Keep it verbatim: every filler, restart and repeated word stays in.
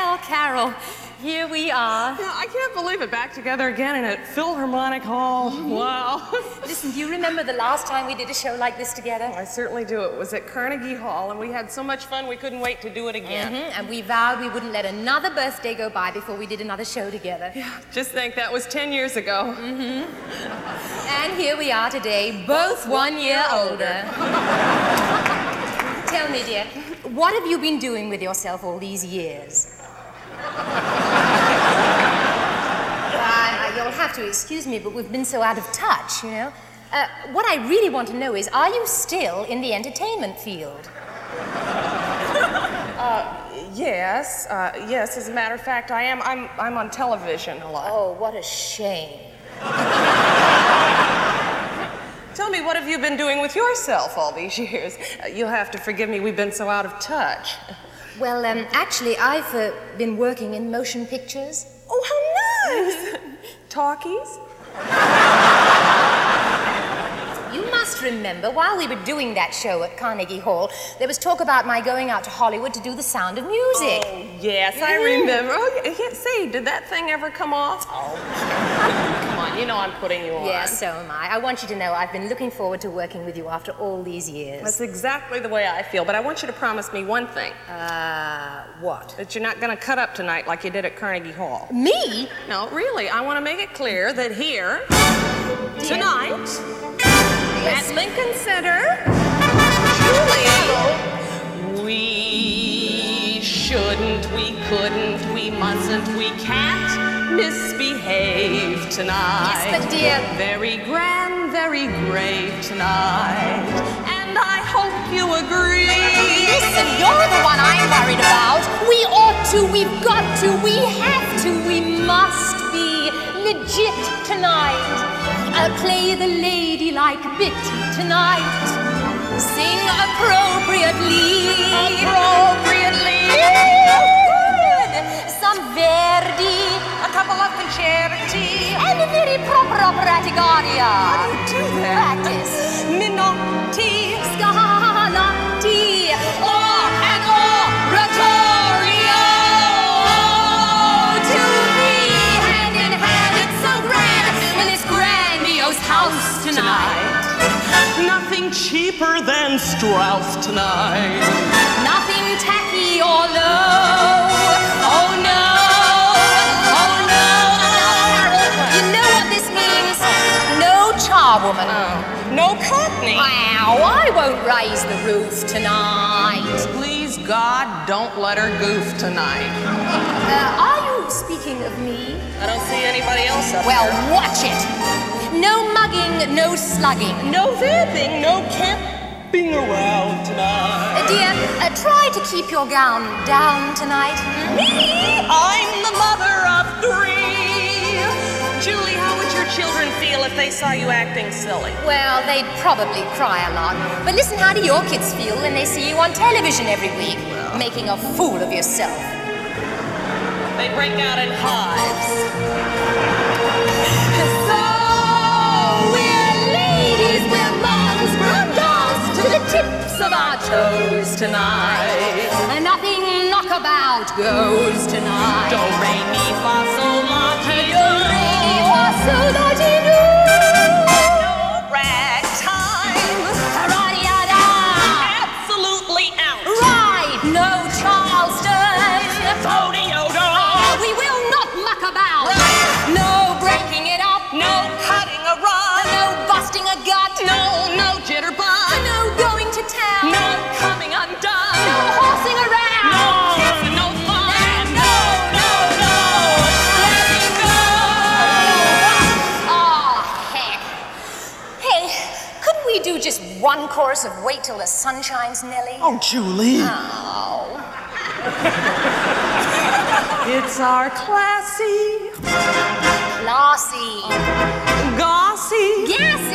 Carol, Carol, here we are. Yeah, I can't believe it. Back together again in a Philharmonic Hall. Mm-hmm. Wow. Listen, do you remember the last time we did a show like this together? I certainly do. It was at Carnegie Hall, and we had so much fun we couldn't wait to do it again. Mm-hmm. And we vowed we wouldn't let another birthday go by before we did another show together. Yeah, just think, that was ten years ago. Mm-hmm. And here we are today, both one year older. Tell me, dear, what have you been doing with yourself all these years? Uh, you'll have to excuse me, but we've been so out of touch, you know. Uh, what I really want to know is, are you still in the entertainment field? Uh, yes, uh, yes, as a matter of fact, I am. I'm, I'm on television a lot. Oh, what a shame. Tell me, what have you been doing with yourself all these years? Uh, you'll have to forgive me, we've been so out of touch. Well, um, actually, I've uh, been working in motion pictures. Oh, how nice! Talkies? You must remember, while we were doing that show at Carnegie Hall, there was talk about my going out to Hollywood to do The Sound of Music. Oh, yes, I remember. Oh, yeah, say, did that thing ever come off? Oh, come on, you know I'm putting you on. Yes, so am I. I want you to know I've been looking forward to working with you after all these years. That's exactly the way I feel, but I want you to promise me one thing. Uh, what? That you're not going to cut up tonight like you did at Carnegie Hall. Me? No, really, I want to make it clear that here, Dear. tonight, yes. at Lincoln Center, Julie, we shouldn't, we couldn't, we mustn't, we can't misbehave tonight. Yes, but dear... Very grand, very grave tonight, and I hope you agree. Listen, you're the one I'm worried about. We ought to, we've got to, we have to, we must be legit tonight. I'll play the ladylike bit tonight. Sing appropriately. Appropriately. Good. Some Verdi. A couple of concerti. And a very proper operatic aria. How do you do that? Practice. Minotti. Scarlatti. Or an oratorio. To me, hand in hand, it's so grand in this grandiose house tonight. Nothing cheaper than Strauss tonight. Nothing tacky or low. Oh no, oh no. You know what this means? No charwoman. Oh. No Cockney. Wow, I won't raise the roof tonight. Please, God, don't let her goof tonight. Uh, are you speaking of me? I don't see anybody else up Well, here. watch it. No mugging, no slugging. No vamping, no camping around tonight. Uh, dear, uh, try to keep your gown down tonight. Me? I'm the mother of three. Julie, how would your children feel if they saw you acting silly? Well, they'd probably cry a lot. But listen, how do your kids feel when they see you on television every week, well, making a fool of yourself? They break out in hives. So, we're ladies, we're moms, we're dolls to the tips of our toes tonight. And nothing knockabout goes tonight. Do, re, mi, fa, sol, la, ti, do. Do, re, mi, fa, sol, la, ti, do. No ragtime. Ra-di-ya-da. Absolutely out. Right, no Charleston. Bodiodo. We will not muck about. No breaking it up. No cutting a rod. No busting a gut. No, no jitterbug. No going to town. No coming undone. No horsing around. No kissing, no fun. And no, no, no. Let me go. Oh, heck. Hey, couldn't we do just one chorus of Wait Till the Sun Shines, Nellie? Oh, Julie. Oh. It's our classy, Classy. gossy, Gassy.